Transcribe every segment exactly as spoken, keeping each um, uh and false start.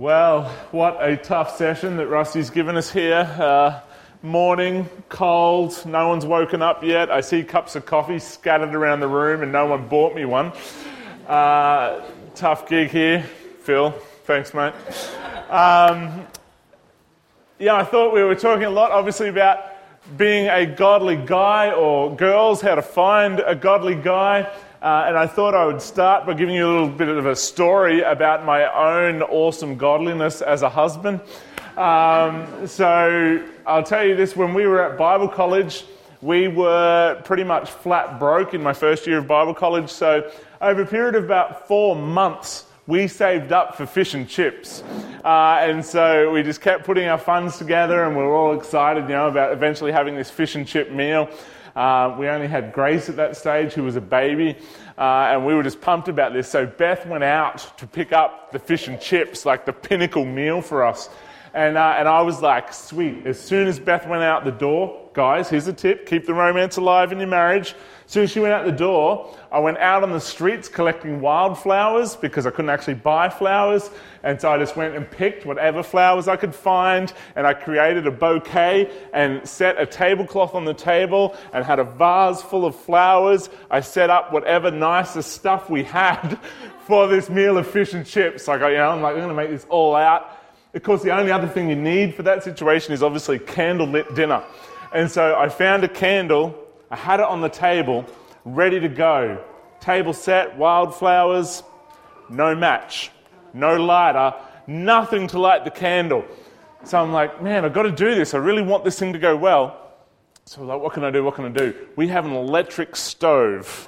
Well, what a tough session that Rusty's given us here. Uh, morning, cold, no one's woken up yet. I see cups of coffee scattered around the room and no one bought me one. Uh, tough gig here. Phil, thanks mate. Um, yeah, I thought we were talking a lot, obviously, about being a godly guy or girls, how to find a godly guy. Uh, and I thought I would start by giving you a little bit of a story about my own awesome godliness as a husband. Um, so I'll tell you this, when we were at Bible college, we were pretty much flat broke in my first year of Bible college. So over a period of about four months, we saved up for fish and chips. Uh, and so we just kept putting our funds together and we were all excited, you know, about eventually having this fish and chip meal. Uh, we only had Grace at that stage, who was a baby, uh, and we were just pumped about this. So Beth went out to pick up the fish and chips, like the pinnacle meal for us. And uh, and I was like, sweet. As soon as Beth went out the door, guys, here's a tip, keep the romance alive in your marriage. As soon as she went out the door, I went out on the streets collecting wildflowers because I couldn't actually buy flowers. And so I just went and picked whatever flowers I could find, and I created a bouquet and set a tablecloth on the table and had a vase full of flowers. I set up whatever nicest stuff we had for this meal of fish and chips. Like, you know, I'm like, I'm going to make this all out. Of course, the only other thing you need for that situation is obviously candlelit dinner. And so I found a candle, I had it on the table, ready to go. Table set, wildflowers, no match, no lighter, nothing to light the candle. So I'm like, man, I've got to do this. I really want this thing to go well. So I'm like, what can I do? What can I do? We have an electric stove.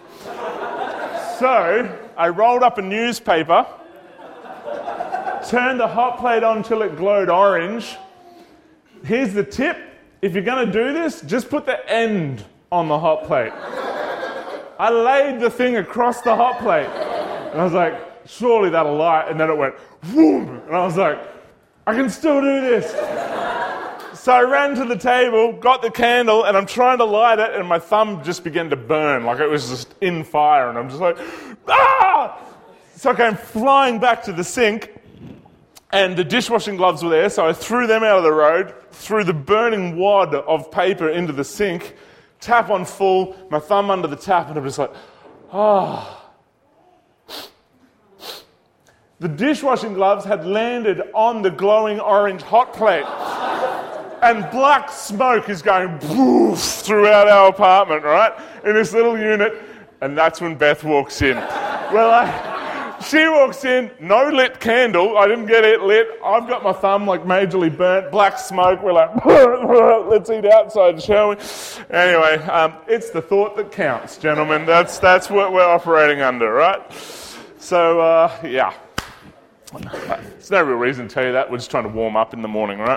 So I rolled up a newspaper, turned the hot plate on till it glowed orange. Here's the tip. If you're going to do this, just put the end on the hot plate. I laid the thing across the hot plate. And I was like, surely that'll light. And then it went, whoom. And I was like, I can still do this. So I ran to the table, got the candle, and I'm trying to light it, and my thumb just began to burn, like it was just in fire. And I'm just like, ah! So I came flying back to the sink, and the dishwashing gloves were there, so I threw them out of the road, threw the burning wad of paper into the sink, tap on full, my thumb under the tap, and I'm just like, ah. Oh. The dishwashing gloves had landed on the glowing orange hot plate, and black smoke is going poof throughout our apartment, right, in this little unit, and that's when Beth walks in. Well, I... She walks in, no lit candle. I didn't get it lit. I've got my thumb like majorly burnt, black smoke. We're like, let's eat outside, shall we? Anyway, um, it's the thought that counts, gentlemen. That's that's what we're operating under, right? So, uh, yeah. There's no real reason to tell you that. We're just trying to warm up in the morning, right?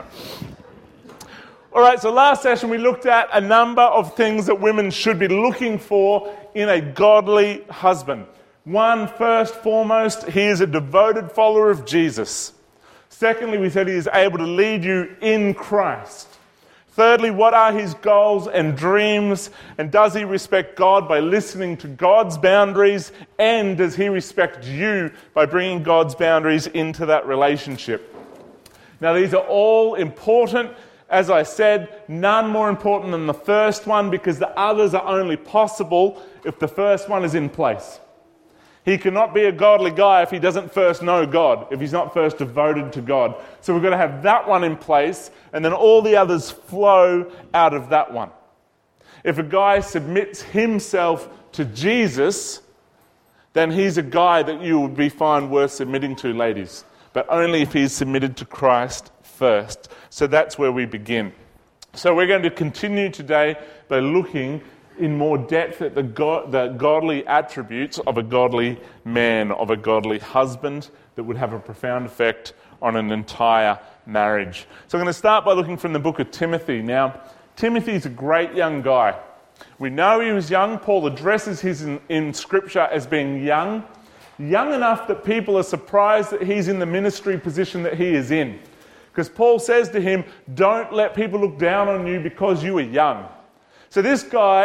All right, so last session we looked at a number of things that women should be looking for in a godly husband. One, first, foremost, he is a devoted follower of Jesus. Secondly, we said he is able to lead you in Christ. Thirdly, what are his goals and dreams? And does he respect God by listening to God's boundaries? And does he respect you by bringing God's boundaries into that relationship? Now, these are all important. As I said, none more important than the first one, because the others are only possible if the first one is in place. He cannot be a godly guy if he doesn't first know God, if he's not first devoted to God. So we've got to have that one in place, and then all the others flow out of that one. If a guy submits himself to Jesus, then he's a guy that you would be find worth submitting to, ladies. But only if he's submitted to Christ first. So that's where we begin. So we're going to continue today by looking in more depth at the, God, the godly attributes of a godly man, of a godly husband, that would have a profound effect on an entire marriage. So I'm going to start by looking from the book of Timothy. Now, Timothy's a great young guy. We know he was young. Paul addresses him in, in Scripture as being young, young enough that people are surprised that he's in the ministry position that he is in. Because Paul says to him, don't let people look down on you because you are young. So this guy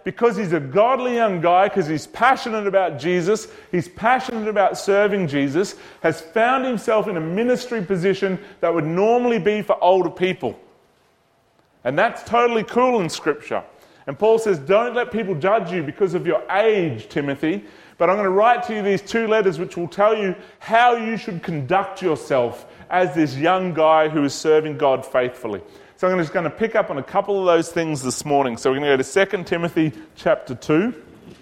because he's a godly young guy, because he's passionate about Jesus, he's passionate about serving Jesus, has found himself in a ministry position that would normally be for older people. And that's totally cool in Scripture. And Paul says, don't let people judge you because of your age, Timothy, but I'm going to write to you these two letters which will tell you how you should conduct yourself as this young guy who is serving God faithfully. So I'm just going to pick up on a couple of those things this morning. So we're going to go to Second Timothy chapter two.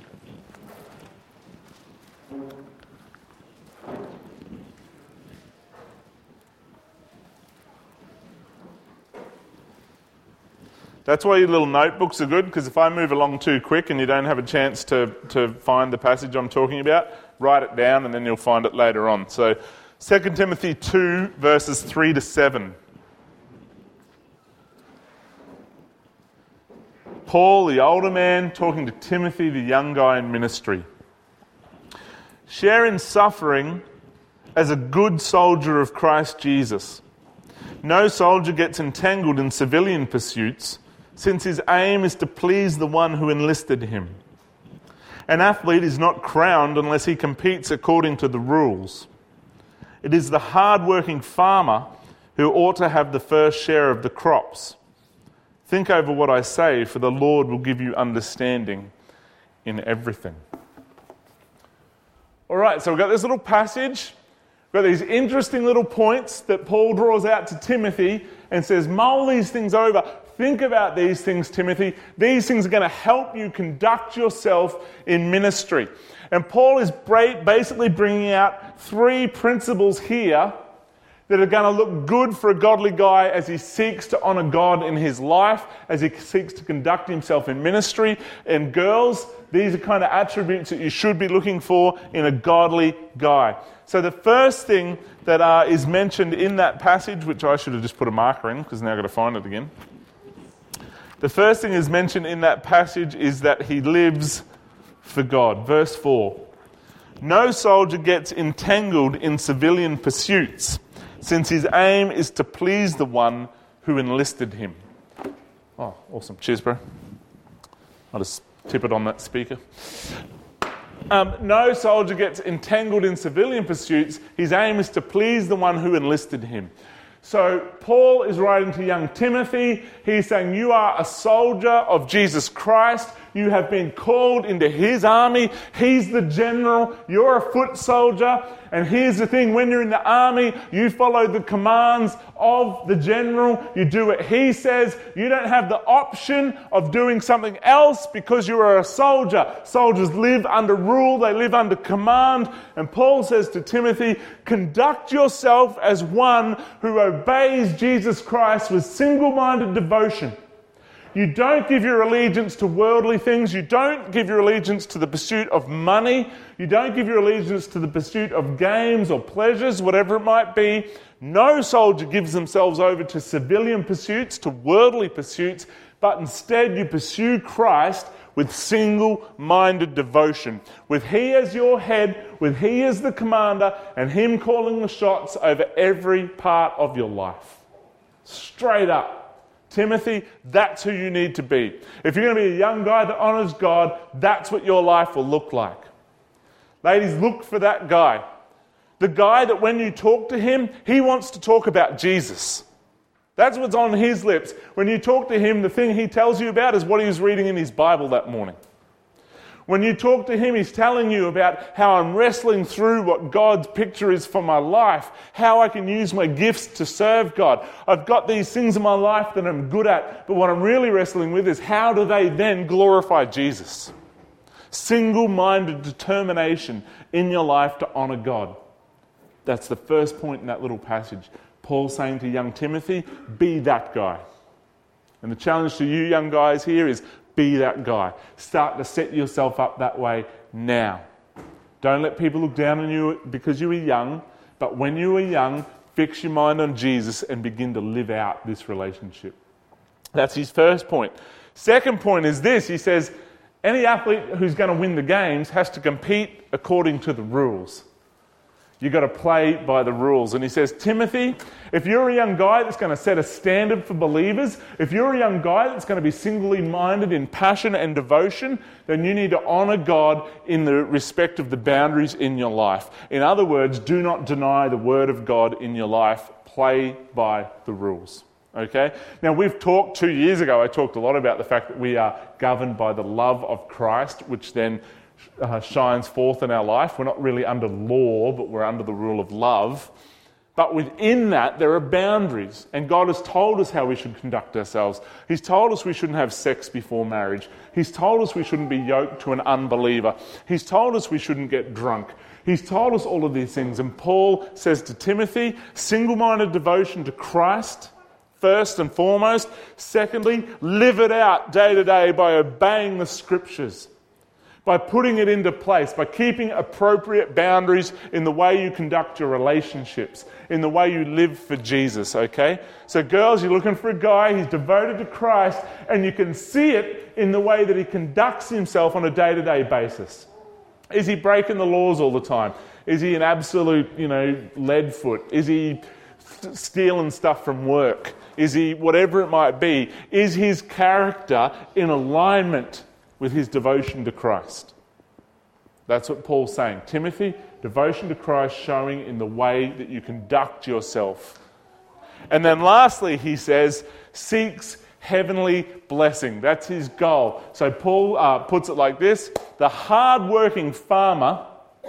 That's why your little notebooks are good, because if I move along too quick and you don't have a chance to, to find the passage I'm talking about, write it down and then you'll find it later on. So Second Timothy two, verses three to seven. Paul, the older man, talking to Timothy, the young guy in ministry. Share in suffering as a good soldier of Christ Jesus. No soldier gets entangled in civilian pursuits, since his aim is to please the one who enlisted him. An athlete is not crowned unless he competes according to the rules. It is the hard-working farmer who ought to have the first share of the crops. Think over what I say, for the Lord will give you understanding in everything. All right, so we've got this little passage. We've got these interesting little points that Paul draws out to Timothy and says, mull these things over. Think about these things, Timothy. These things are going to help you conduct yourself in ministry. And Paul is basically bringing out three principles here that are going to look good for a godly guy as he seeks to honour God in his life, as he seeks to conduct himself in ministry. And girls, these are kind of attributes that you should be looking for in a godly guy. So the first thing that uh, is mentioned in that passage, which I should have just put a marker in because now I've got to find it again. The first thing is mentioned in that passage is that he lives for God. Verse four. No soldier gets entangled in civilian pursuits, since his aim is to please the one who enlisted him. Oh, awesome. Cheers, bro. I'll just tip it on that speaker. Um, no soldier gets entangled in civilian pursuits. His aim is to please the one who enlisted him. So Paul is writing to young Timothy. He's saying, you are a soldier of Jesus Christ. You have been called into his army. He's the general. You're a foot soldier. And here's the thing, when you're in the army, you follow the commands of the general. You do what he says. You don't have the option of doing something else because you are a soldier. Soldiers live under rule. They live under command. And Paul says to Timothy, conduct yourself as one who obeys Jesus Christ with single-minded devotion. You don't give your allegiance to worldly things. You don't give your allegiance to the pursuit of money. You don't give your allegiance to the pursuit of games or pleasures, whatever it might be. No soldier gives themselves over to civilian pursuits, to worldly pursuits, but instead you pursue Christ with single-minded devotion, with He as your head, with He as the commander, and Him calling the shots over every part of your life. Straight up. Timothy, that's who you need to be. If you're going to be a young guy that honours God, that's what your life will look like. Ladies, look for that guy. The guy that when you talk to him, he wants to talk about Jesus. That's what's on his lips. When you talk to him, the thing he tells you about is what he was reading in his Bible that morning. When you talk to him, he's telling you about how I'm wrestling through what God's picture is for my life, how I can use my gifts to serve God. I've got these things in my life that I'm good at, but what I'm really wrestling with is how do they then glorify Jesus? Single-minded determination in your life to honour God. That's the first point in that little passage. Paul saying to young Timothy, be that guy. And the challenge to you young guys here is be that guy. Start to set yourself up that way now. Don't let people look down on you because you were young, but when you were young, fix your mind on Jesus and begin to live out this relationship. That's his first point. Second point is this. He says, any athlete who's going to win the games has to compete according to the rules. You've got to play by the rules. And he says, Timothy, if you're a young guy that's going to set a standard for believers, if you're a young guy that's going to be singly minded in passion and devotion, then you need to honour God in the respect of the boundaries in your life. In other words, do not deny the word of God in your life. Play by the rules. Okay? Now, we've talked two years ago, I talked a lot about the fact that we are governed by the love of Christ, which then Uh, shines forth in our life. We're not really under law, but we're under the rule of love. But within that, there are boundaries. And God has told us how we should conduct ourselves. He's told us we shouldn't have sex before marriage. He's told us we shouldn't be yoked to an unbeliever. He's told us we shouldn't get drunk. He's told us all of these things. And Paul says to Timothy, single-minded devotion to Christ, first and foremost. Secondly, live it out day to day by obeying the Scriptures, by putting it into place, by keeping appropriate boundaries in the way you conduct your relationships, in the way you live for Jesus, okay? So girls, you're looking for a guy, he's devoted to Christ, and you can see it in the way that he conducts himself on a day-to-day basis. Is he breaking the laws all the time? Is he an absolute, you know, lead foot? Is he st- stealing stuff from work? Is he, whatever it might be, is his character in alignment with his devotion to Christ? That's what Paul's saying. Timothy, devotion to Christ showing in the way that you conduct yourself. And then lastly, he says, seeks heavenly blessing. That's his goal. So Paul uh, puts it like this: the hard-working farmer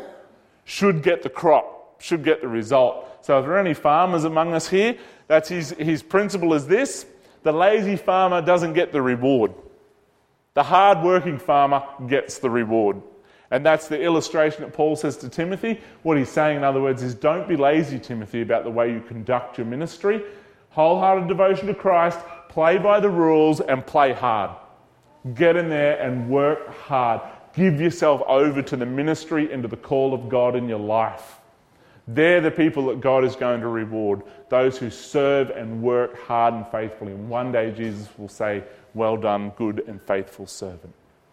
should get the crop, should get the result. So if there are any farmers among us here, that's his, his principle is this: the lazy farmer doesn't get the reward. The hard-working farmer gets the reward. And that's the illustration that Paul says to Timothy. What he's saying, in other words, is don't be lazy, Timothy, about the way you conduct your ministry. Wholehearted devotion to Christ, play by the rules, and play hard. Get in there and work hard. Give yourself over to the ministry and to the call of God in your life. They're the people that God is going to reward, those who serve and work hard and faithfully. And one day Jesus will say, well done, good and faithful servant.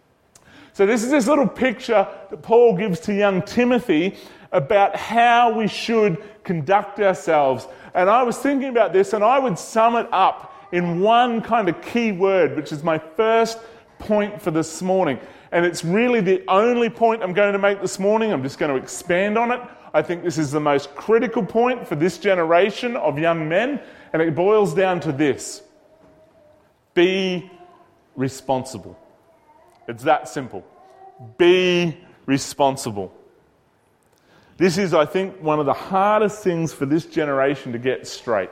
So this is this little picture that Paul gives to young Timothy about how we should conduct ourselves. And I was thinking about this, and I would sum it up in one kind of key word, which is my first point for this morning. And it's really the only point I'm going to make this morning. I'm just going to expand on it. I think this is the most critical point for this generation of young men, and it boils down to this: be responsible. It's that simple. Be responsible. This is, I think, one of the hardest things for this generation to get straight.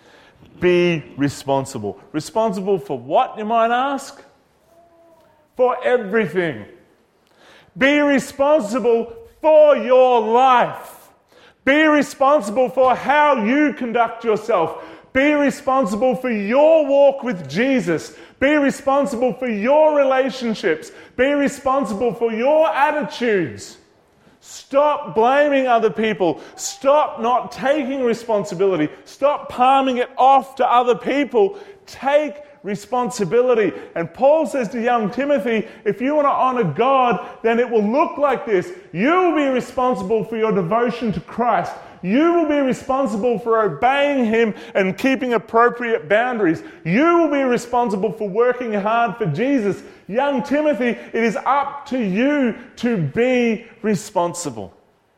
Be responsible. Responsible for what, you might ask? For everything. Be responsible for your life. Be responsible for how you conduct yourself. Be responsible for your walk with Jesus. Be responsible for your relationships. Be responsible for your attitudes. Stop blaming other people. Stop not taking responsibility. Stop palming it off to other people. Take responsibility. And Paul says to young Timothy, if you want to honor God, then it will look like this. You will be responsible for your devotion to Christ. You will be responsible for obeying Him and keeping appropriate boundaries. You will be responsible for working hard for Jesus. Young Timothy, it is up to you to be responsible.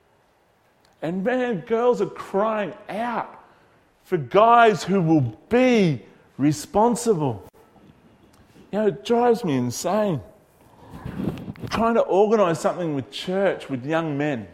And man, girls are crying out for guys who will be responsible. You know, it drives me insane. I'm trying to organise something with church, with young men.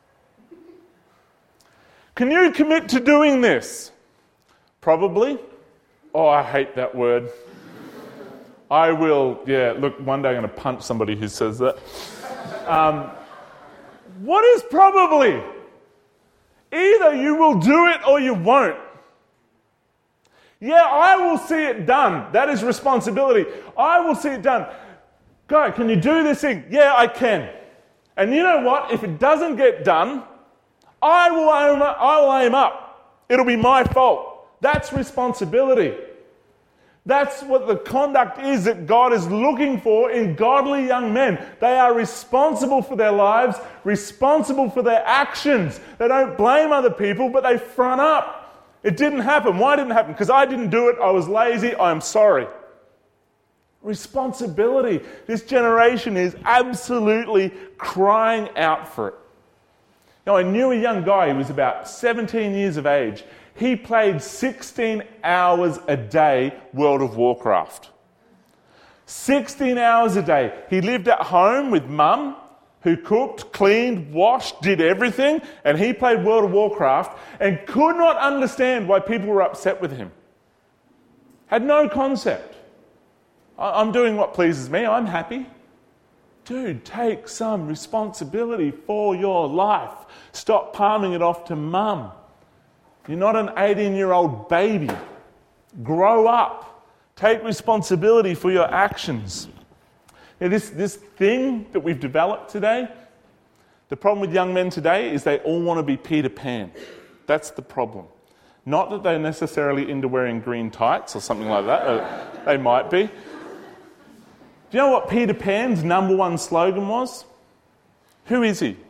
Can you commit to doing this? Probably. Oh, I hate that word. I will, yeah, look, one day I'm going to punch somebody who says that. Um, what is probably? Either you will do it or you won't. Yeah, I will see it done. That is responsibility. I will see it done. God, can you do this thing? Yeah, I can. And you know what? If it doesn't get done, I will aim up. I will aim up. It'll be my fault. That's responsibility. That's what the conduct is that God is looking for in godly young men. They are responsible for their lives, responsible for their actions. They don't blame other people, but they front up. It didn't happen. Why didn't it happen? Because I didn't do it. I was lazy. I'm sorry. Responsibility. This generation is absolutely crying out for it. Now, I knew a young guy who was about seventeen years of age. He played sixteen hours a day World of Warcraft. sixteen hours a day. He lived at home with mum, who cooked, cleaned, washed, did everything, and he played World of Warcraft and could not understand why people were upset with him. Had no concept. I'm doing what pleases me. I'm happy. Dude, take some responsibility for your life. Stop palming it off to mum. You're not an eighteen-year-old baby. Grow up. Take responsibility for your actions. Now, this, this thing that we've developed today, the problem with young men today is they all want to be Peter Pan. That's the problem. Not that they're necessarily into wearing green tights or something like that. They might be. Do you know what Peter Pan's number one slogan was? Who is he?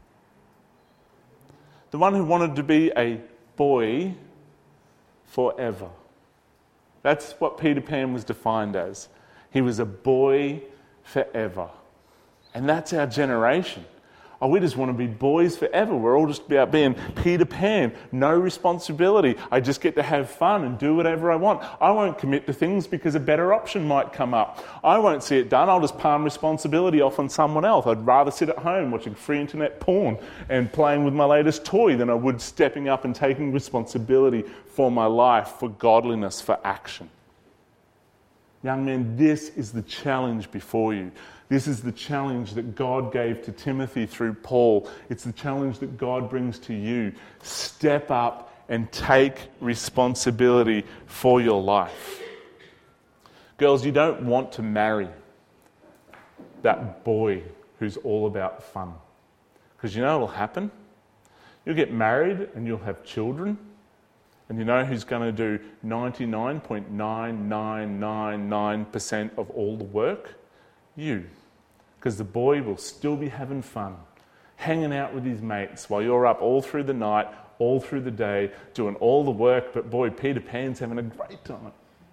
The one who wanted to be a boy forever. That's what Peter Pan was defined as. He was a boy forever. And that's our generation. Oh, we just want to be boys forever. We're all just about being Peter Pan. No responsibility. I just get to have fun and do whatever I want. I won't commit to things because a better option might come up. I won't see it done. I'll just palm responsibility off on someone else. I'd rather sit at home watching free internet porn and playing with my latest toy than I would stepping up and taking responsibility for my life, for godliness, for action. Young men, this is the challenge before you. This is the challenge that God gave to Timothy through Paul. It's the challenge that God brings to you. Step up and take responsibility for your life. Girls, you don't want to marry that boy who's all about fun. Because you know what will happen? You'll get married and you'll have children. And you know who's going to do ninety-nine point nine nine nine nine percent of all the work? You. Because the boy will still be having fun, hanging out with his mates while you're up all through the night, all through the day, doing all the work, but boy, Peter Pan's having a great time.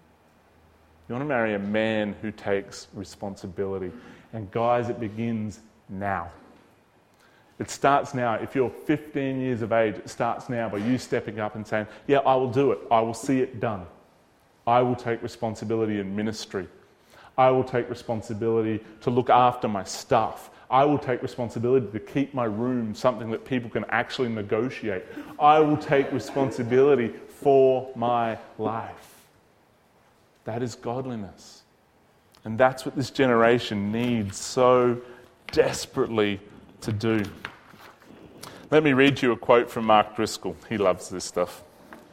You want to marry a man who takes responsibility. And guys, it begins now. It starts now. If you're fifteen years of age, it starts now by you stepping up and saying, yeah, I will do it. I will see it done. I will take responsibility in ministry. I will take responsibility to look after my stuff. I will take responsibility to keep my room something that people can actually negotiate. I will take responsibility for my life. That is godliness. And that's what this generation needs so desperately to do. Let me read you a quote from Mark Driscoll. He loves this stuff.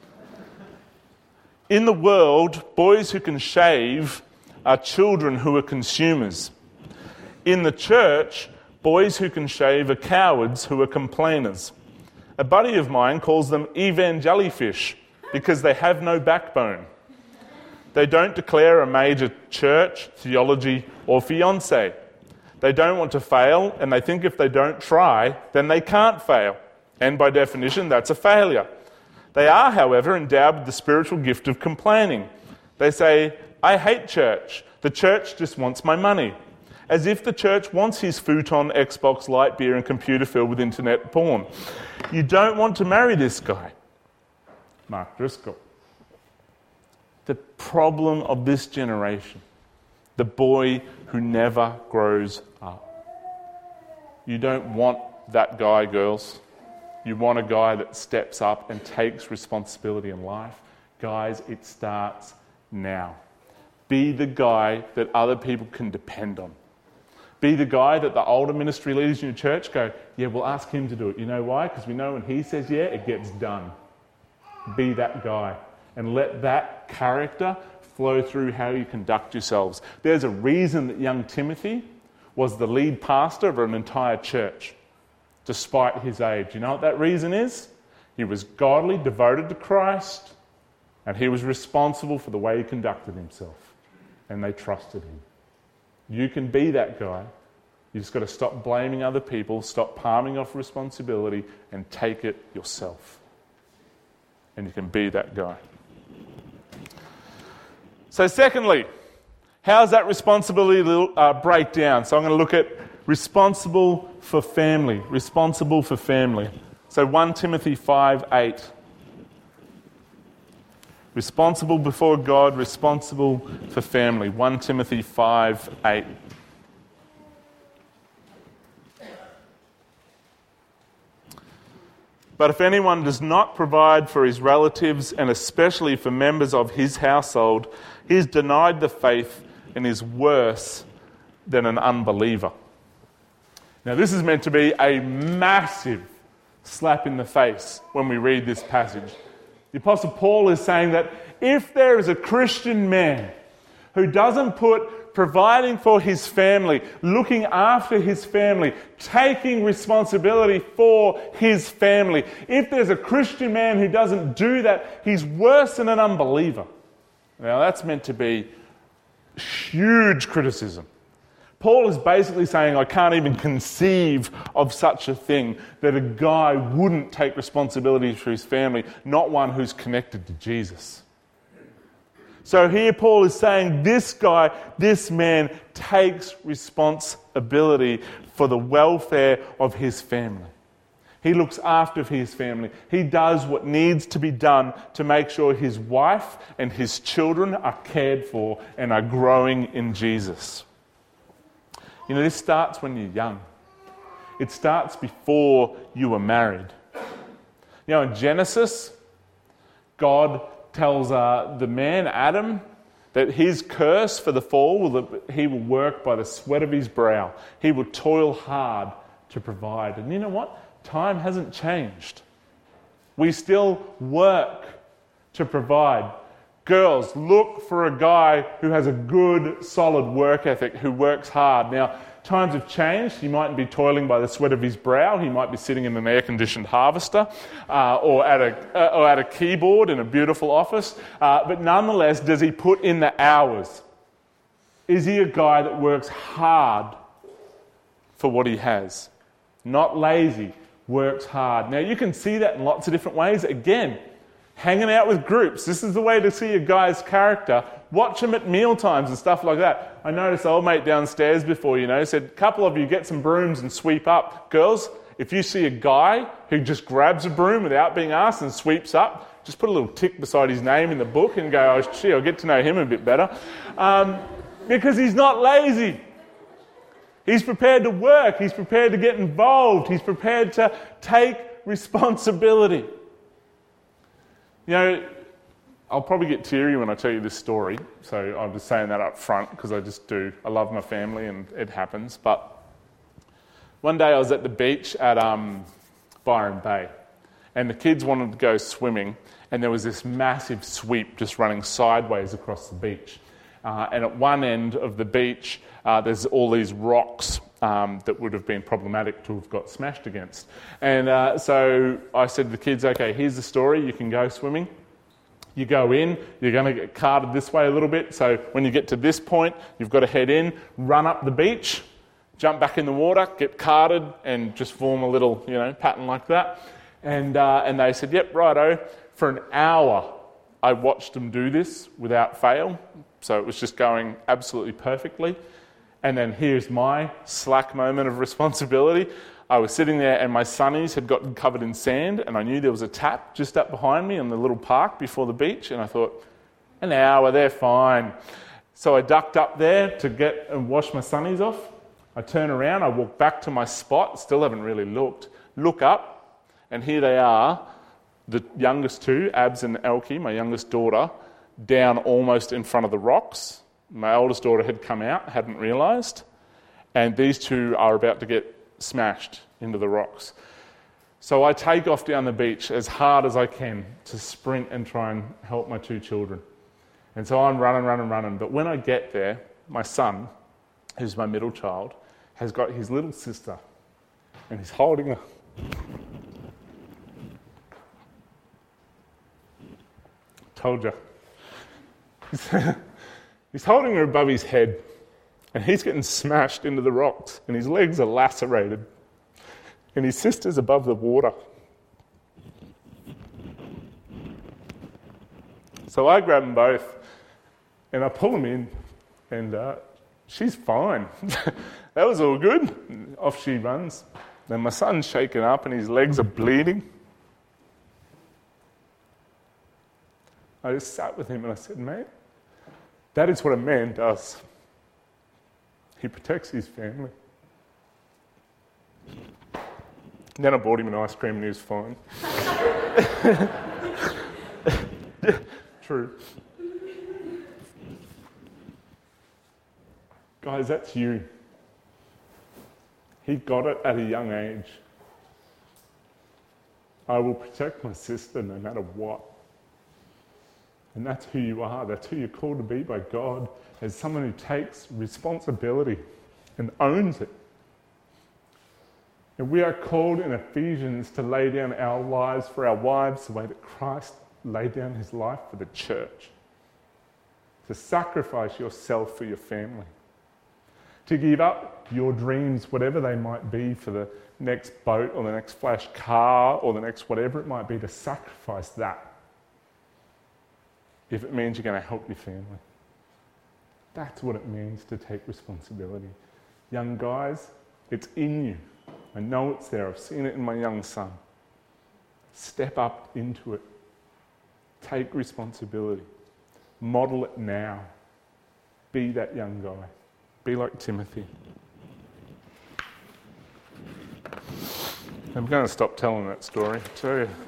In the world, boys who can shave are children who are consumers. In the church, boys who can shave are cowards who are complainers. A buddy of mine calls them evangelifish because they have no backbone. They don't declare a major church, theology, or fiancé. They don't want to fail, and they think if they don't try, then they can't fail. And by definition, that's a failure. They are, however, endowed with the spiritual gift of complaining. They say, I hate church. The church just wants my money. As if the church wants his futon, Xbox, light beer, and computer filled with internet porn. You don't want to marry this guy. Mark Driscoll. The problem of this generation, the boy who never grows up. You don't want that guy, girls. You want a guy that steps up and takes responsibility in life. Guys, it starts now. Be the guy that other people can depend on. Be the guy that the older ministry leaders in your church go, yeah, we'll ask him to do it. You know why? Because we know when he says yeah, it gets done. Be that guy. And let that character flow through how you conduct yourselves. There's a reason that young Timothy was the lead pastor of an entire church, despite his age. You know what that reason is? He was godly, devoted to Christ, And he was responsible for the way he conducted himself. And they trusted him. You can be that guy. You just got to stop blaming other people, stop palming off responsibility, and take it yourself. And you can be that guy. So secondly, how's that responsibility uh, break down? So I'm going to look at responsible for family. Responsible for family. So First Timothy five eight. Responsible before God, responsible for family. First Timothy five eight. But if anyone does not provide for his relatives, and especially for members of his household, he is denied the faith and is worse than an unbeliever. Now, this is meant to be a massive slap in the face when we read this passage. The Apostle Paul is saying that if there is a Christian man who doesn't put providing for his family, looking after his family, taking responsibility for his family, if there's a Christian man who doesn't do that, he's worse than an unbeliever. Now, that's meant to be huge criticism. Paul is basically saying, I can't even conceive of such a thing, that a guy wouldn't take responsibility for his family, not one who's connected to Jesus. So here Paul is saying this guy, this man, takes responsibility for the welfare of his family. He looks after his family. He does what needs to be done to make sure his wife and his children are cared for and are growing in Jesus. You know, this starts when you're young. It starts before you were married. You know, in Genesis, God tells uh, the man, Adam, that his curse for the fall, will that he will work by the sweat of his brow. He will toil hard to provide. And you know what? Time hasn't changed. We still work to provide. Girls, look for a guy who has a good, solid work ethic, who works hard. Now, times have changed. He mightn't be toiling by the sweat of his brow. He might be sitting in an air-conditioned harvester uh, or, at a, uh, or at a keyboard in a beautiful office. Uh, but nonetheless, does he put in the hours? Is he a guy that works hard for what he has? Not lazy, works hard. Now, you can see that in lots of different ways. Again, hanging out with groups. This is the way to see a guy's character. Watch him at meal times and stuff like that. I noticed old mate downstairs before, you know, said, a couple of you get some brooms and sweep up. Girls, if you see a guy who just grabs a broom without being asked and sweeps up, just put a little tick beside his name in the book and go, oh, gee, I'll get to know him a bit better. Um, because he's not lazy. He's prepared to work. He's prepared to get involved. He's prepared to take responsibility. You know, I'll probably get teary when I tell you this story, so I'm just saying that up front because I just do. I love my family and it happens. But one day I was at the beach at um, Byron Bay, and the kids wanted to go swimming, and there was this massive sweep just running sideways across the beach. Uh, and at one end of the beach, uh, there's all these rocks um, that would have been problematic to have got smashed against. And uh, so I said to the kids, okay, here's the story, you can go swimming. You go in, you're going to get carted this way a little bit, so when you get to this point, you've got to head in, run up the beach, jump back in the water, get carted, and just form a little, you know, pattern like that. And uh, and they said, yep, righto. For an hour, I watched them do this without fail, so it was just going absolutely perfectly. And then here's my slack moment of responsibility. I was sitting there and my sunnies had gotten covered in sand, and I knew there was a tap just up behind me in the little park before the beach, and I thought, an hour, they're fine. So I ducked up there to get and wash my sunnies off. I turn around, I walk back to my spot, still haven't really looked, look up, and here they are, the youngest two, Abs and Elkie, my youngest daughter, down almost in front of the rocks. My oldest daughter had come out, hadn't realised, and these two are about to get smashed into the rocks. So I take off down the beach as hard as I can to sprint and try and help my two children. And so I'm running, running, running. But when I get there, my son, who's my middle child, has got his little sister, and he's holding her. told you. He's, he's holding her above his head, and he's getting smashed into the rocks, and his legs are lacerated, and his sister's above the water. So I grab them both, and I pull them in, and uh, she's fine. That was all good. Off she runs. Then my son's shaken up, and his legs are bleeding. I just sat with him, and I said, mate, that is what a man does. He protects his family. Then I bought him an ice cream, and he was fine. True. Guys, that's you. He got it at a young age. I will protect my sister no matter what. And that's who you are. That's who you're called to be by God, as someone who takes responsibility and owns it. And we are called in Ephesians to lay down our lives for our wives the way that Christ laid down his life for the church. To sacrifice yourself for your family. To give up your dreams, whatever they might be, for the next boat or the next flash car or the next whatever it might be, to sacrifice that. If it means you're going to help your family. That's what it means to take responsibility. Young guys, it's in you. I know it's there. I've seen it in my young son. Step up into it. Take responsibility. Model it now. Be that young guy. Be like Timothy. I'm going to stop telling that story. I tell you.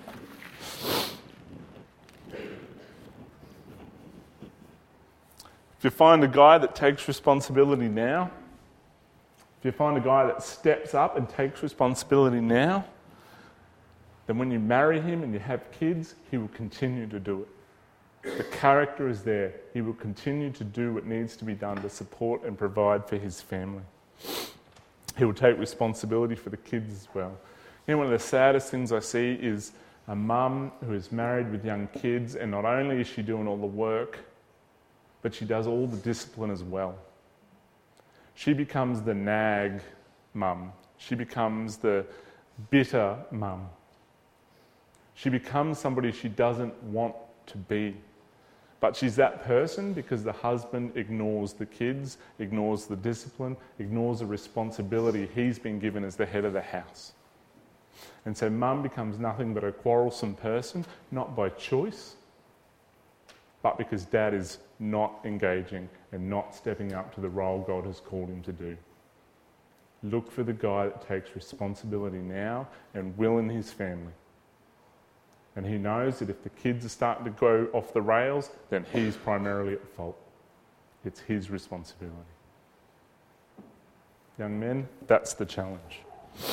If you find a guy that takes responsibility now, if you find a guy that steps up and takes responsibility now, then when you marry him and you have kids, he will continue to do it. The character is there. He will continue to do what needs to be done to support and provide for his family. He will take responsibility for the kids as well. You know, one of the saddest things I see is a mum who is married with young kids, and not only is she doing all the work, but she does all the discipline as well. She becomes the nag mum. She becomes the bitter mum. She becomes somebody she doesn't want to be. But she's that person because the husband ignores the kids, ignores the discipline, ignores the responsibility he's been given as the head of the house. And so mum becomes nothing but a quarrelsome person, not by choice, but because dad is not engaging and not stepping up to the role God has called him to do. Look for the guy that takes responsibility now and will in his family. And he knows that if the kids are starting to go off the rails, then he's primarily at fault. It's his responsibility. Young men, that's the challenge.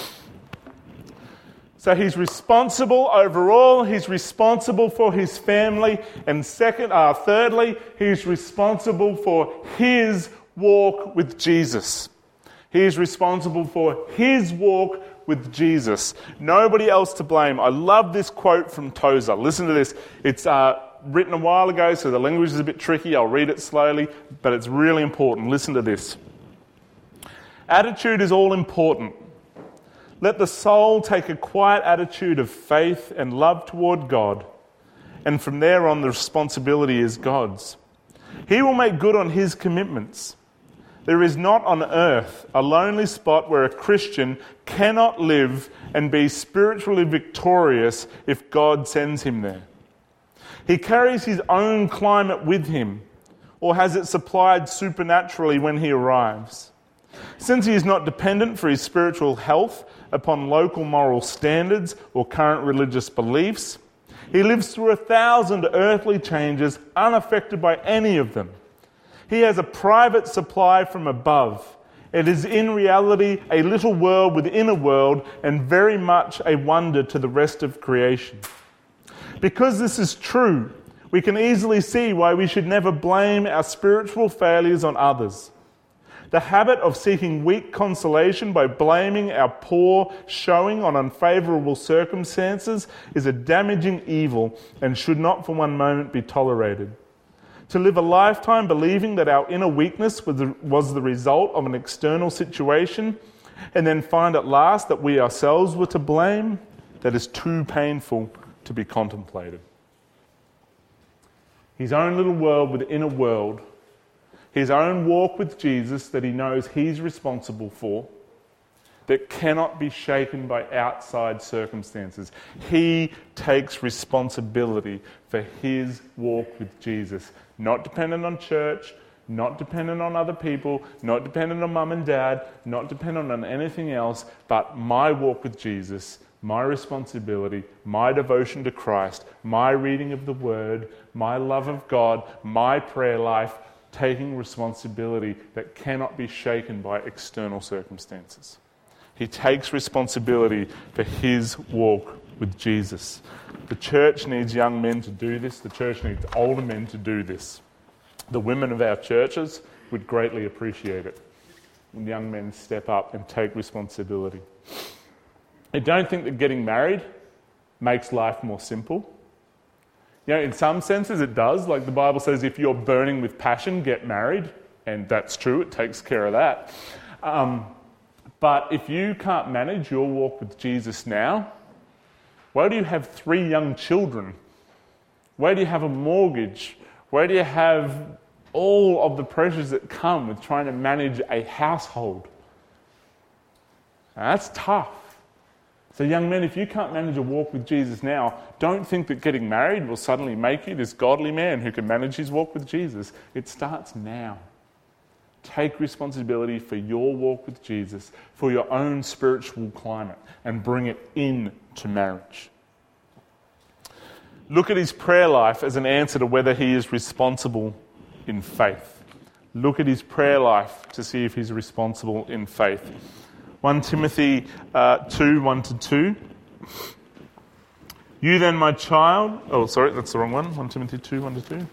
So he's responsible overall, he's responsible for his family, and second, uh, thirdly, he's responsible for his walk with Jesus. He is responsible for his walk with Jesus. Nobody else to blame. I love this quote from Tozer. Listen to this. It's uh, written a while ago, so the language is a bit tricky. I'll read it slowly, but it's really important. Listen to this. Attitude is all important. Let the soul take a quiet attitude of faith and love toward God, and from there on the responsibility is God's. He will make good on his commitments. There is not on earth a lonely spot where a Christian cannot live and be spiritually victorious if God sends him there. He carries his own climate with him, or has it supplied supernaturally when he arrives. Since he is not dependent for his spiritual health upon local moral standards or current religious beliefs, he lives through a thousand earthly changes unaffected by any of them. He has a private supply from above. It is in reality a little world within a world and very much a wonder to the rest of creation. Because this is true, we can easily see why we should never blame our spiritual failures on others. The habit of seeking weak consolation by blaming our poor showing on unfavourable circumstances is a damaging evil and should not for one moment be tolerated. To live a lifetime believing that our inner weakness was the, was the result of an external situation and then find at last that we ourselves were to blame, that is too painful to be contemplated. His own little world within a world, his own walk with Jesus that he knows he's responsible for, that cannot be shaken by outside circumstances. He takes responsibility for his walk with Jesus, not dependent on church, not dependent on other people, not dependent on mum and dad, not dependent on anything else, but my walk with Jesus, my responsibility, my devotion to Christ, my reading of the Word, my love of God, my prayer life, taking responsibility that cannot be shaken by external circumstances. He takes responsibility for his walk with Jesus. The church needs young men to do this. The church needs older men to do this. The women of our churches would greatly appreciate it when young men step up and take responsibility. I don't think that getting married makes life more simple. You know, in some senses it does. Like the Bible says, if you're burning with passion, get married. And that's true, it takes care of that. Um, but if you can't manage your walk with Jesus now, why do you have three young children? Why do you have a mortgage? Why do you have all of the pressures that come with trying to manage a household? Now, that's tough. So young men, if you can't manage a walk with Jesus now, don't think that getting married will suddenly make you this godly man who can manage his walk with Jesus. It starts now. Take responsibility for your walk with Jesus, for your own spiritual climate, and bring it into marriage. Look at his prayer life as an answer to whether he is responsible in faith. Look at his prayer life to see if he's responsible in faith. First Timothy uh, two, one to two. You then, my child... Oh, sorry, that's the wrong one. First Timothy two, one to two.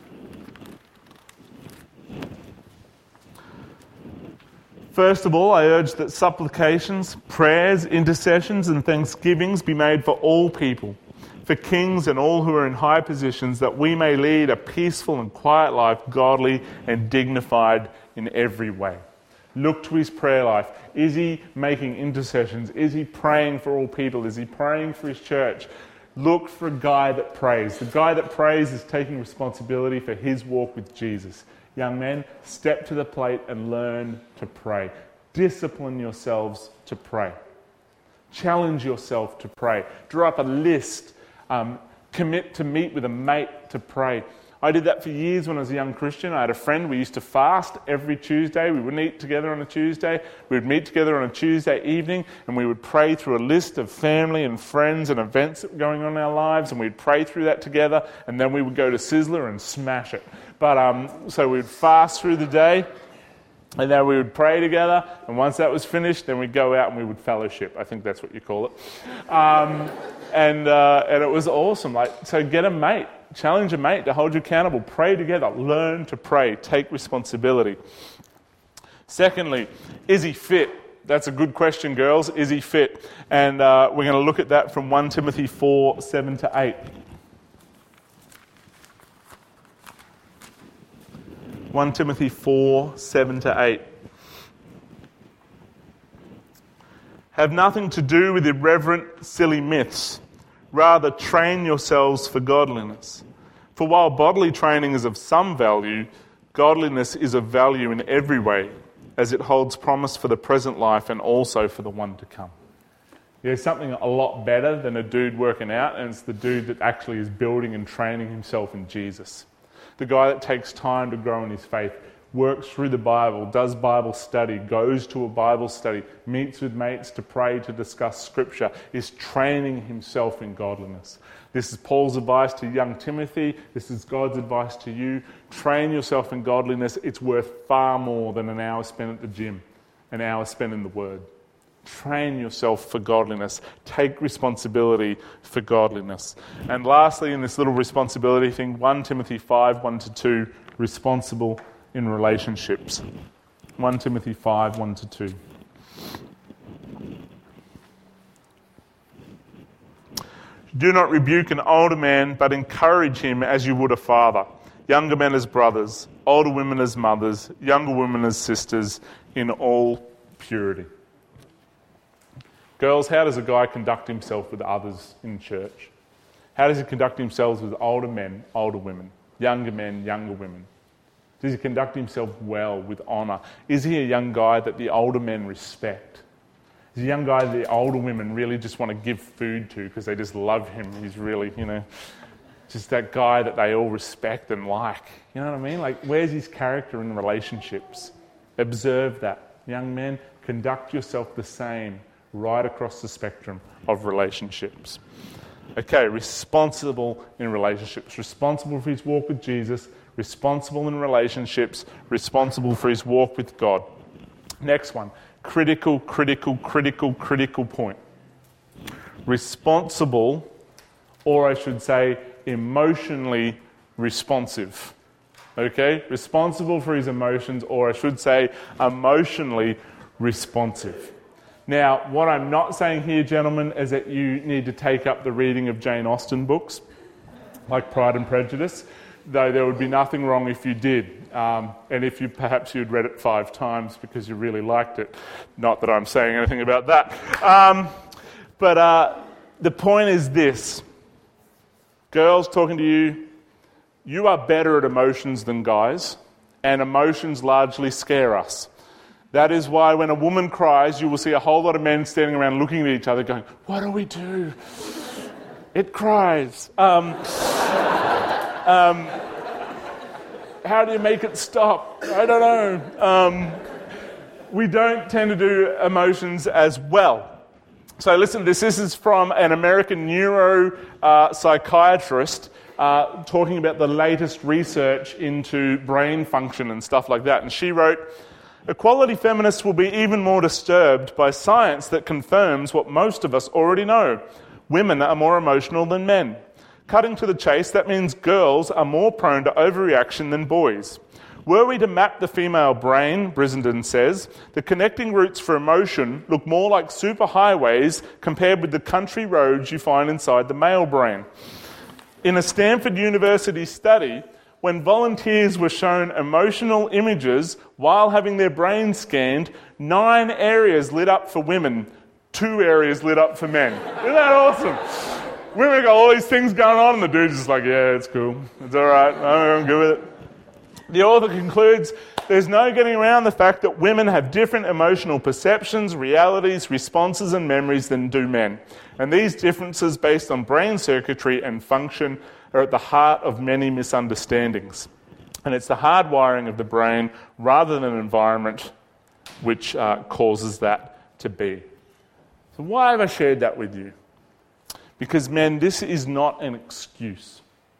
First of all, I urge that supplications, prayers, intercessions, and thanksgivings be made for all people, for kings and all who are in high positions, that we may lead a peaceful and quiet life, godly and dignified in every way. Look to his prayer life. Is he making intercessions? Is he praying for all people? Is he praying for his church? Look for a guy that prays. The guy that prays is taking responsibility for his walk with Jesus. Young men, step to the plate and learn to pray. Discipline yourselves to pray. Challenge yourself to pray. Draw up a list. Um, commit to meet with a mate to pray. I did that for years when I was a young Christian. I had a friend. We used to fast every Tuesday. We wouldn't eat together on a Tuesday. We would meet together on a Tuesday evening and we would pray through a list of family and friends and events that were going on in our lives, and we'd pray through that together, and then we would go to Sizzler and smash it. But um, so we'd fast through the day, and then we would pray together, and once that was finished, then we'd go out and we would fellowship. I think that's what you call it. Um, and uh, and it was awesome. Like, so get a mate. Challenge a mate to hold you accountable. Pray together. Learn to pray. Take responsibility. Secondly, is he fit? That's a good question, girls. Is he fit? And uh, we're going to look at that from First Timothy four, seven to eight. First Timothy four, seven to eight. Have nothing to do with irreverent, silly myths. Rather, train yourselves for godliness. For while bodily training is of some value, godliness is of value in every way, as it holds promise for the present life and also for the one to come. There's something a lot better than a dude working out, and it's the dude that actually is building and training himself in Jesus. The guy that takes time to grow in his faith, works through the Bible, does Bible study, goes to a Bible study, meets with mates to pray, to discuss Scripture, is training himself in godliness. This is Paul's advice to young Timothy. This is God's advice to you. Train yourself in godliness. It's worth far more than an hour spent at the gym, an hour spent in the Word. Train yourself for godliness. Take responsibility for godliness. And lastly, in this little responsibility thing, First Timothy five, one to two, responsible in relationships. First Timothy five, one to two. Do not rebuke an older man, but encourage him as you would a father. Younger men as brothers, older women as mothers, younger women as sisters, in all purity. Girls, how does a guy conduct himself with others in church? How does he conduct himself with older men, older women, younger men, younger women? Does he conduct himself well, with honour? Is he a young guy that the older men respect? Is he a young guy that the older women really just want to give food to because they just love him? He's really, you know, just that guy that they all respect and like. You know what I mean? Like, where's his character in relationships? Observe that. Young men, conduct yourself the same right across the spectrum of relationships. Okay, responsible in relationships. Responsible for his walk with Jesus. Responsible in relationships. Responsible for his walk with God. Next one. Critical, critical, critical, critical point. Responsible, or I should say, emotionally responsive. Okay? Responsible for his emotions, or I should say, emotionally responsive. Now, what I'm not saying here, gentlemen, is that you need to take up the reading of Jane Austen books, like Pride and Prejudice, though there would be nothing wrong if you did. Um, and if you perhaps you'd read it five times because you really liked it. Not that I'm saying anything about that. Um, but uh, the point is this. Girls talking to you, you are better at emotions than guys, and emotions largely scare us. That is why when a woman cries, you will see a whole lot of men standing around looking at each other going, what do we do? It cries. Um, um, how do you make it stop? I don't know. Um, we don't tend to do emotions as well. So listen to this. This is from an American neuro uh, psychiatrist uh, talking about the latest research into brain function and stuff like that. And she wrote, equality feminists will be even more disturbed by science that confirms what most of us already know. Women are more emotional than men. Cutting to the chase, that means girls are more prone to overreaction than boys. Were we to map the female brain, Brissenden says, the connecting routes for emotion look more like superhighways compared with the country roads you find inside the male brain. In a Stanford University study, when volunteers were shown emotional images while having their brains scanned, nine areas lit up for women, two areas lit up for men. Isn't that awesome? Women got all these things going on, and the dude's just like, yeah, it's cool. It's all right. I'm good with it. The author concludes, there's no getting around the fact that women have different emotional perceptions, realities, responses, and memories than do men. And these differences based on brain circuitry and function are at the heart of many misunderstandings. And it's the hardwiring of the brain rather than an environment which uh, causes that to be. So why have I shared that with you? Because, men, this is not an excuse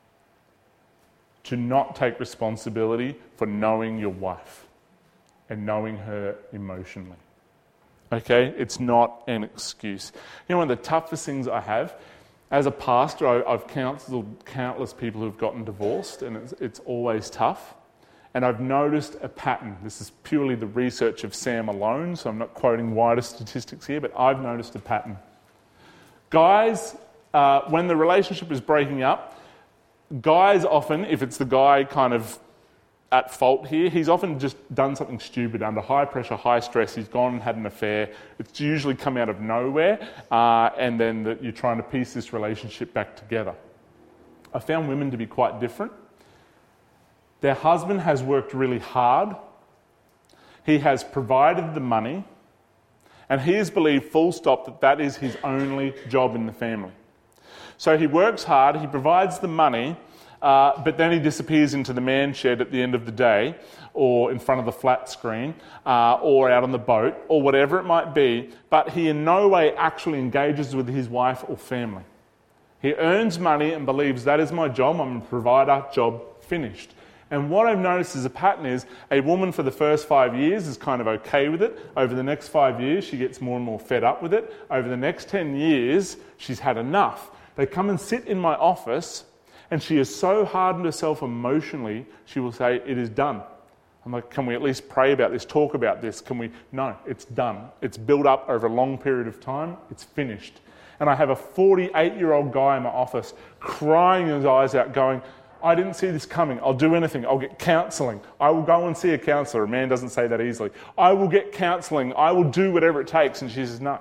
to not take responsibility for knowing your wife and knowing her emotionally. Okay? It's not an excuse. You know, one of the toughest things I have, as a pastor, I, I've counselled countless people who've gotten divorced, and it's, it's always tough. And I've noticed a pattern. This is purely the research of Sam alone, so I'm not quoting wider statistics here, but I've noticed a pattern. Guys, uh, when the relationship is breaking up, guys often, if it's the guy kind of at fault here, he's often just done something stupid under high pressure, high stress. He's gone and had an affair. It's usually come out of nowhere, uh, and then the, you're trying to piece this relationship back together. I found women to be quite different. Their husband has worked really hard. He has provided the money, and he has believed full stop that that is his only job in the family. So he works hard, he provides the money, uh, but then he disappears into the man shed at the end of the day, or in front of the flat screen, uh, or out on the boat, or whatever it might be, but he in no way actually engages with his wife or family. He earns money and believes that is my job, I'm a provider, job finished. And what I've noticed as a pattern is a woman for the first five years is kind of okay with it. Over the next five years, she gets more and more fed up with it. Over the next ten years, she's had enough. They come and sit in my office, and she is so hardened herself emotionally, she will say, it is done. I'm like, can we at least pray about this, talk about this? Can we? No, it's done. It's built up over a long period of time. It's finished. And I have a forty-eight-year-old guy in my office crying his eyes out going, I didn't see this coming. I'll do anything. I'll get counselling. I will go and see a counsellor. A man doesn't say that easily. I will get counselling. I will do whatever it takes. And she says, no.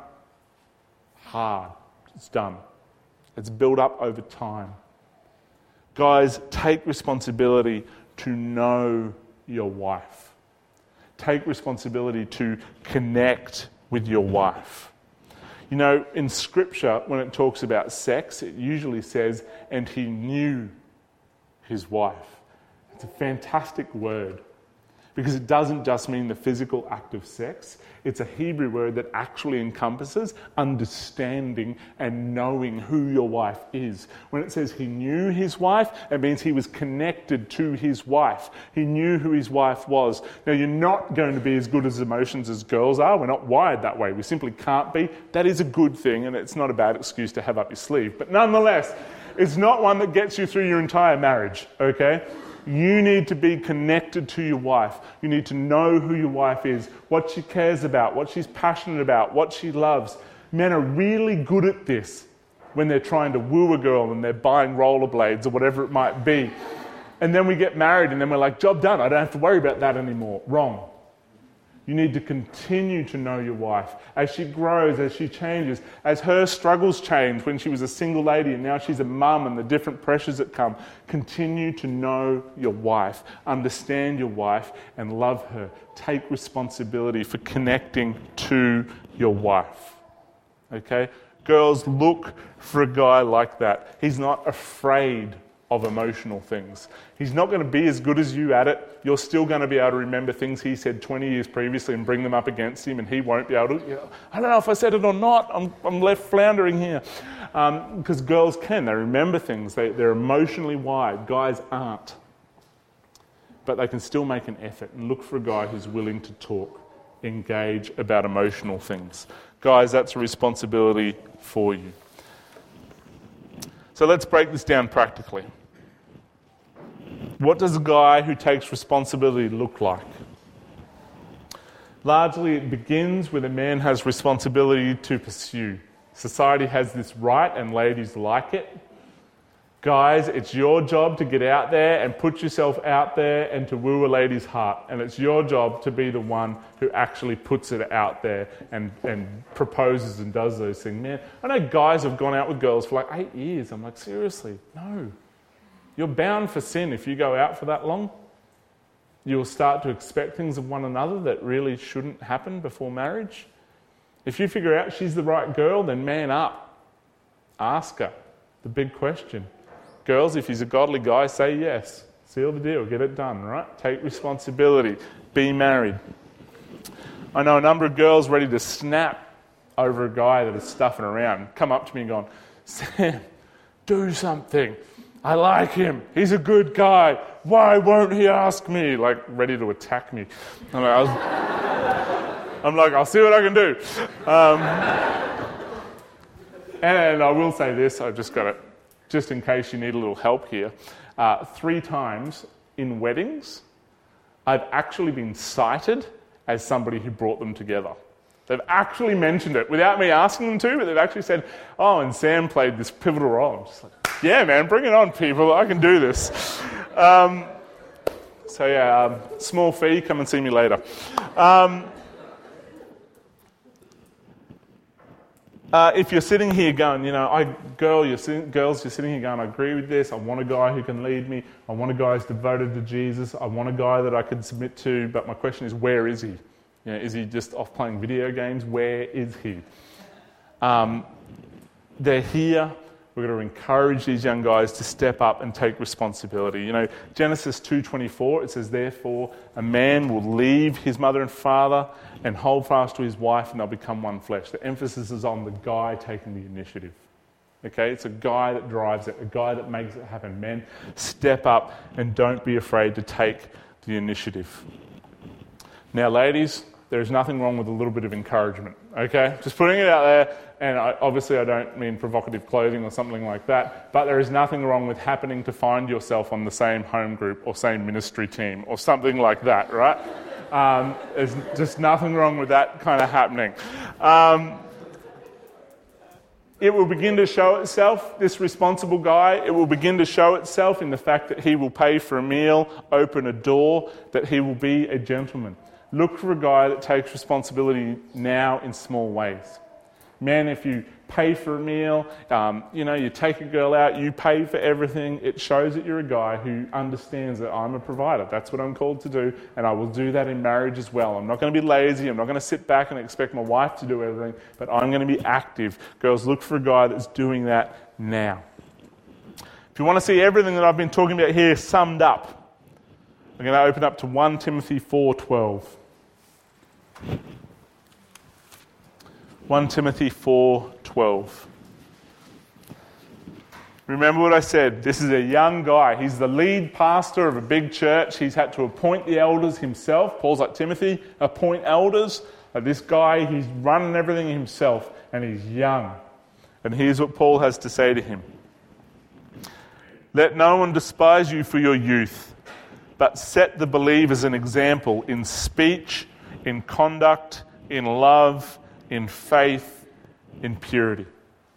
Hard. It's done. It's built up over time. Guys, take responsibility to know your wife. Take responsibility to connect with your wife. You know, in Scripture, when it talks about sex, it usually says, and he knew his wife. It's a fantastic word because it doesn't just mean the physical act of sex. It's a Hebrew word that actually encompasses understanding and knowing who your wife is. When it says he knew his wife, it means he was connected to his wife. He knew who his wife was. Now, you're not going to be as good as emotions as girls are. We're not wired that way. We simply can't be. That is a good thing, and it's not a bad excuse to have up your sleeve. But nonetheless, it's not one that gets you through your entire marriage, okay? You need to be connected to your wife. You need to know who your wife is, what she cares about, what she's passionate about, what she loves. Men are really good at this when they're trying to woo a girl and they're buying rollerblades or whatever it might be. And then we get married and then we're like, job done, I don't have to worry about that anymore. Wrong. You need to continue to know your wife as she grows, as she changes, as her struggles change when she was a single lady and now she's a mum and the different pressures that come. Continue to know your wife, understand your wife and love her. Take responsibility for connecting to your wife. Okay? Girls, look for a guy like that. He's not afraid of emotional things. He's not going to be as good as you at it. You're still going to be able to remember things he said twenty years previously and bring them up against him, and he won't be able to. You know, I don't know if I said it or not. I'm, I'm left floundering here. Um, because girls can. They remember things. They, they're emotionally wired. Guys aren't. But they can still make an effort and look for a guy who's willing to talk, engage about emotional things. Guys, that's a responsibility for you. So let's break this down practically. What does a guy who takes responsibility look like? Largely, it begins with a man has responsibility to pursue. Society has this right, and ladies like it. Guys, it's your job to get out there and put yourself out there and to woo a lady's heart. And it's your job to be the one who actually puts it out there and, and proposes and does those things. Man, I know guys have gone out with girls for like eight years. I'm like, seriously, no. You're bound for sin if you go out for that long. You'll start to expect things of one another that really shouldn't happen before marriage. If you figure out she's the right girl, then man up. Ask her. The big question. Girls, if he's a godly guy, say yes. Seal the deal. Get it done, right? Take responsibility. Be married. I know a number of girls ready to snap over a guy that is stuffing around. Come up to me and gone, Sam, do something. I like him. He's a good guy. Why won't he ask me? Like, ready to attack me. I'm like, I was, I'm like I'll see what I can do. Um, and I will say this. I've just got it. Just in case you need a little help here, uh, three times in weddings, I've actually been cited as somebody who brought them together. They've actually mentioned it without me asking them to, but they've actually said, oh, and Sam played this pivotal role. I'm just like, yeah, man, bring it on, people. I can do this. Um, so, yeah, um, small fee, come and see me later. Um, Uh, if you're sitting here going, you know, I girl, you're sitting, girls, you're sitting here going, I agree with this. I want a guy who can lead me. I want a guy who's devoted to Jesus. I want a guy that I can submit to. But my question is, where is he? You know, is he just off playing video games? Where is he? Um, they're here. We're going to encourage these young guys to step up and take responsibility. You know, Genesis two twenty-four, it says, therefore, a man will leave his mother and father and hold fast to his wife, and they'll become one flesh. The emphasis is on the guy taking the initiative. Okay, it's a guy that drives it, a guy that makes it happen. Men, step up and don't be afraid to take the initiative. Now, ladies, there's nothing wrong with a little bit of encouragement, okay? Just putting it out there, and I, obviously I don't mean provocative clothing or something like that, but there is nothing wrong with happening to find yourself on the same home group or same ministry team or something like that, right? Um, there's just nothing wrong with that kind of happening. Um, it will begin to show itself, this responsible guy, it will begin to show itself in the fact that he will pay for a meal, open a door, that he will be a gentleman. Look for a guy that takes responsibility now in small ways. Man, if you pay for a meal, um, you know, you take a girl out, you pay for everything, it shows that you're a guy who understands that I'm a provider. That's what I'm called to do, and I will do that in marriage as well. I'm not going to be lazy, I'm not going to sit back and expect my wife to do everything, but I'm going to be active. Girls, look for a guy that's doing that now. If you want to see everything that I've been talking about here summed up, I'm going to open up to First Timothy four twelve. First Timothy four twelve. Remember what I said, this is a young guy. He's the lead pastor of a big church. He's had to appoint the elders himself. Paul's like, Timothy, appoint elders. Like this guy, he's running everything himself, and he's young. And here's what Paul has to say to him. Let no one despise you for your youth, but set the believers an example in speech, in conduct, in love, in faith, in purity.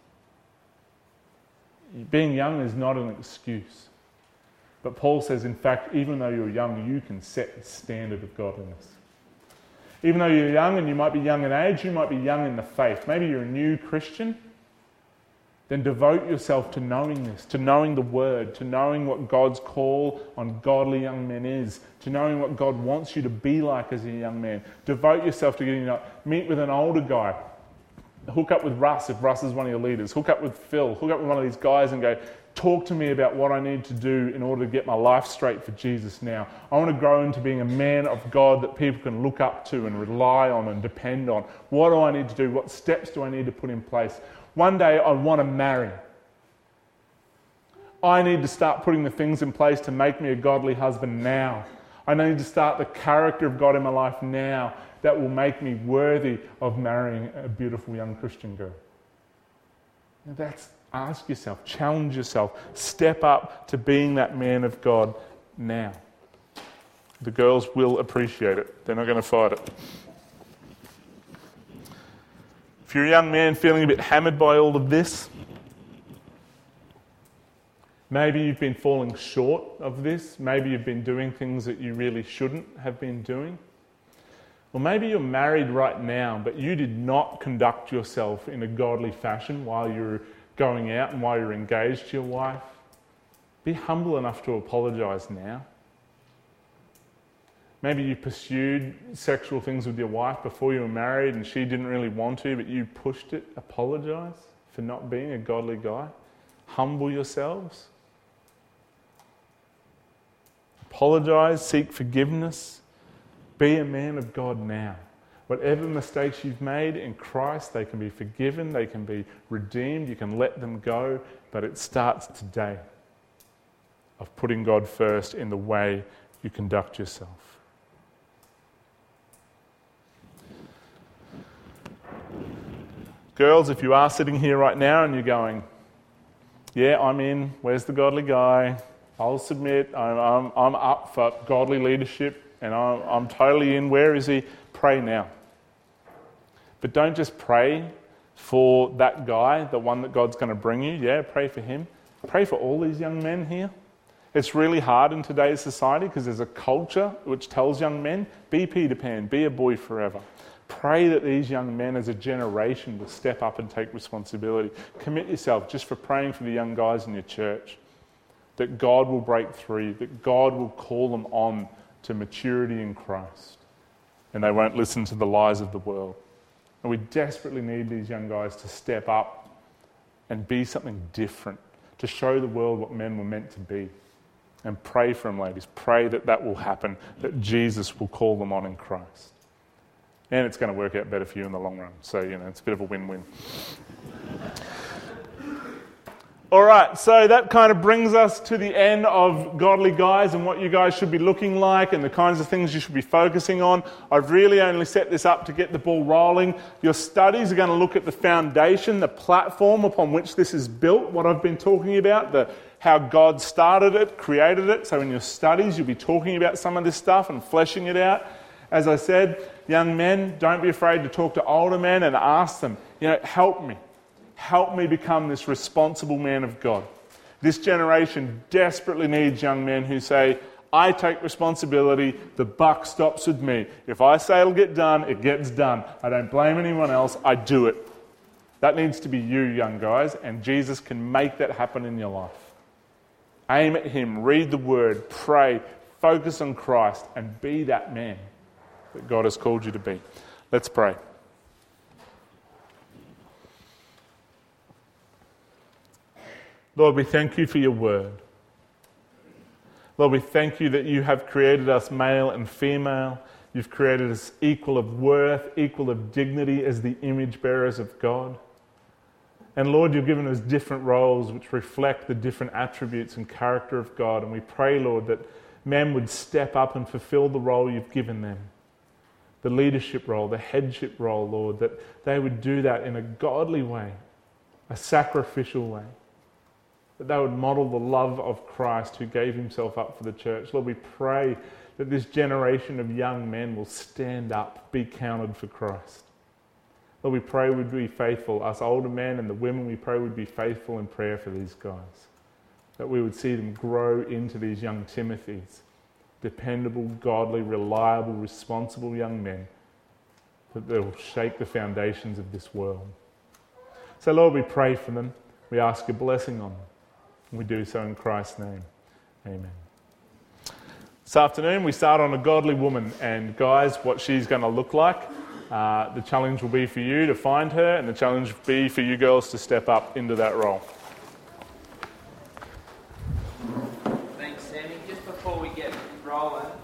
Being young is not an excuse. But Paul says, in fact, even though you're young, you can set the standard of godliness. Even though you're young, and you might be young in age, you might be young in the faith. Maybe you're a new Christian. Then devote yourself to knowing this, to knowing the Word, to knowing what God's call on godly young men is, to knowing what God wants you to be like as a young man. Devote yourself to getting to know, meet with an older guy. Hook up with Russ if Russ is one of your leaders. Hook up with Phil. Hook up with one of these guys and go, talk to me about what I need to do in order to get my life straight for Jesus now. I want to grow into being a man of God that people can look up to and rely on and depend on. What do I need to do? What steps do I need to put in place? One day I want to marry. I need to start putting the things in place to make me a godly husband now. I need to start the character of God in my life now that will make me worthy of marrying a beautiful young Christian girl. Now that's, ask yourself, challenge yourself, step up to being that man of God now. The girls will appreciate it. They're not going to fight it. If you're a young man feeling a bit hammered by all of this, maybe you've been falling short of this, maybe you've been doing things that you really shouldn't have been doing, or maybe you're married right now, but you did not conduct yourself in a godly fashion while you're going out and while you're engaged to your wife. Be humble enough to apologise now. Maybe you pursued sexual things with your wife before you were married and she didn't really want to, but you pushed it. Apologise for not being a godly guy. Humble yourselves. Apologise, seek forgiveness. Be a man of God now. Whatever mistakes you've made in Christ, they can be forgiven, they can be redeemed, you can let them go, but it starts today of putting God first in the way you conduct yourself. Girls, if you are sitting here right now and you're going, yeah, I'm in, where's the godly guy? I'll submit, I'm, I'm, I'm up for godly leadership and I'm, I'm totally in, where is he? Pray now. But don't just pray for that guy, the one that God's going to bring you. Yeah, pray for him. Pray for all these young men here. It's really hard in today's society because there's a culture which tells young men, be Peter Pan, be a boy forever. Pray that these young men as a generation will step up and take responsibility. Commit yourself just for praying for the young guys in your church. That God will break through, that God will call them on to maturity in Christ. And they won't listen to the lies of the world. And we desperately need these young guys to step up and be something different, to show the world what men were meant to be. And pray for them, ladies. Pray that that will happen, that Jesus will call them on in Christ. And it's going to work out better for you in the long run. So, you know, it's a bit of a win-win. All right, so that kind of brings us to the end of Godly Guys and what you guys should be looking like and the kinds of things you should be focusing on. I've really only set this up to get the ball rolling. Your studies are going to look at the foundation, the platform upon which this is built, what I've been talking about, the how God started it, created it. So in your studies, you'll be talking about some of this stuff and fleshing it out. As I said, young men, don't be afraid to talk to older men and ask them, you know, help me. Help me become this responsible man of God. This generation desperately needs young men who say, I take responsibility, the buck stops with me. If I say it'll get done, it gets done. I don't blame anyone else, I do it. That needs to be you, young guys, and Jesus can make that happen in your life. Aim at Him, read the Word, pray, focus on Christ, and be that man that God has called you to be. Let's pray. Lord, we thank you for your word. Lord, we thank you that you have created us male and female. You've created us equal of worth, equal of dignity as the image bearers of God. And Lord, you've given us different roles which reflect the different attributes and character of God. And we pray, Lord, that men would step up and fulfill the role you've given them. The leadership role, the headship role, Lord, that they would do that in a godly way, a sacrificial way. That they would model the love of Christ who gave himself up for the church. Lord, we pray that this generation of young men will stand up, be counted for Christ. Lord, we pray we'd be faithful. Us older men and the women, we pray we'd be faithful in prayer for these guys. That we would see them grow into these young Timothys, dependable, godly, reliable, responsible young men that they will shake the foundations of this world. So Lord, we pray for them. We ask your blessing on them. We do so in Christ's name. Amen. This afternoon we start on a godly woman, and guys, what she's going to look like. Uh, the challenge will be for you to find her, and the challenge will be for you girls to step up into that role. Thanks, Sammy. Just before we get rolling,